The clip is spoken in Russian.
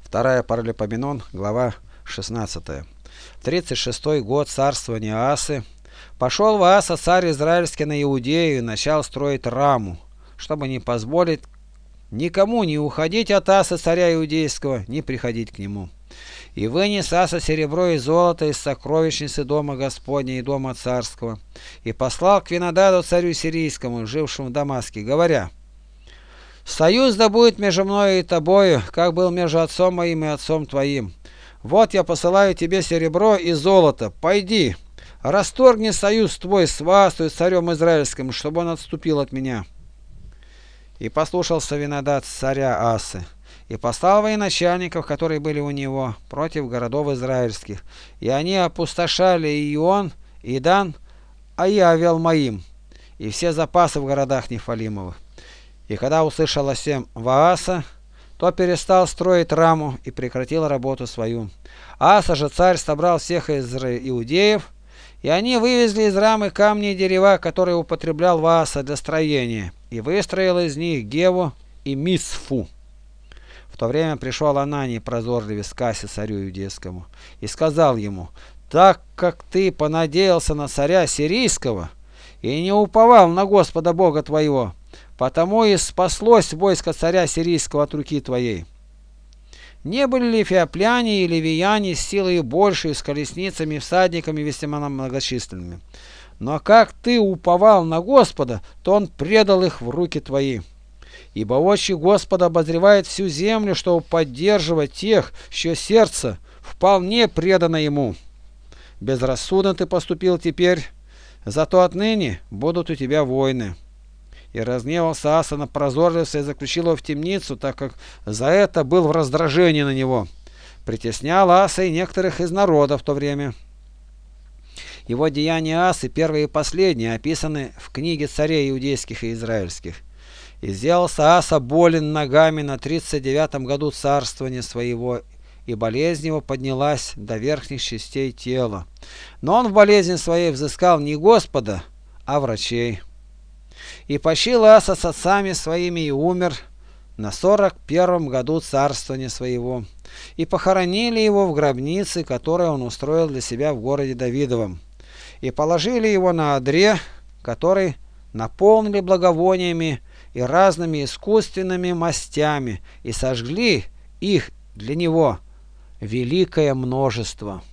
Вторая Паралипоменон, глава 16. В 36-й год царствования Аасы пошел в Ааса царь израильский на Иудею и начал строить Раму, чтобы не позволить никому не уходить от Аасы царя Иудейского, не приходить к нему. И вынес Ааса серебро и золото из сокровищницы дома Господня и дома царского, и послал к Винодаду царю сирийскому, жившему в Дамаске, говоря: «Союз да будет между мною и тобою, как был между отцом моим и отцом твоим. Вот я посылаю тебе серебро и золото. Пойди, расторгни союз твой с Аасой, царем израильским, чтобы он отступил от меня». И послушался Винодад царя Аасы, и послал военачальников, которые были у него, против городов израильских, и они опустошали Ион, и Дан, а и Авел-Маим, и все запасы в городах Нефалимовых. И когда услышал о сем Вааса, то перестал строить Раму и прекратил работу свою. Ааса же царь собрал всех из иудеев, и они вывезли из Рамы камни и дерева, которые употреблял Вааса для строения, и выстроил из них Геву и Мицфу. В то время пришел Ананий прозорливый к Аасе царю иудейскому и сказал ему: «Так как ты понадеялся на царя сирийского и не уповал на Господа Бога твоего, потому и спаслось войско царя сирийского от руки твоей. Не были ли феопляне и ливияне с силой большей, с колесницами, всадниками весьма многочисленными? Но как ты уповал на Господа, то он предал их в руки твои. Ибо очи Господа обозревает всю землю, чтобы поддерживать тех, чье сердце вполне предано ему. Безрассудно ты поступил теперь, зато отныне будут у тебя войны». И разгневался Ааса на прозорливца и заключил его в темницу, так как за это был в раздражении на него. Притеснял Ааса и некоторых из народа в то время. Его деяния Аасы, первые и последние, описаны в книге царей иудейских и израильских. «И сделался Ааса болен ногами на 39-м году царствования своего, и болезнь его поднялась до верхних частей тела. Но он в болезни своей взыскал не Господа, а врачей. И почил Ааса с отцами своими и умер на 41-м году царствования своего. И похоронили его в гробнице, которую он устроил для себя в городе Давидовом. И положили его на одре, который наполнили благовониями и разными искусственными мастями, и сожгли их для него великое множество».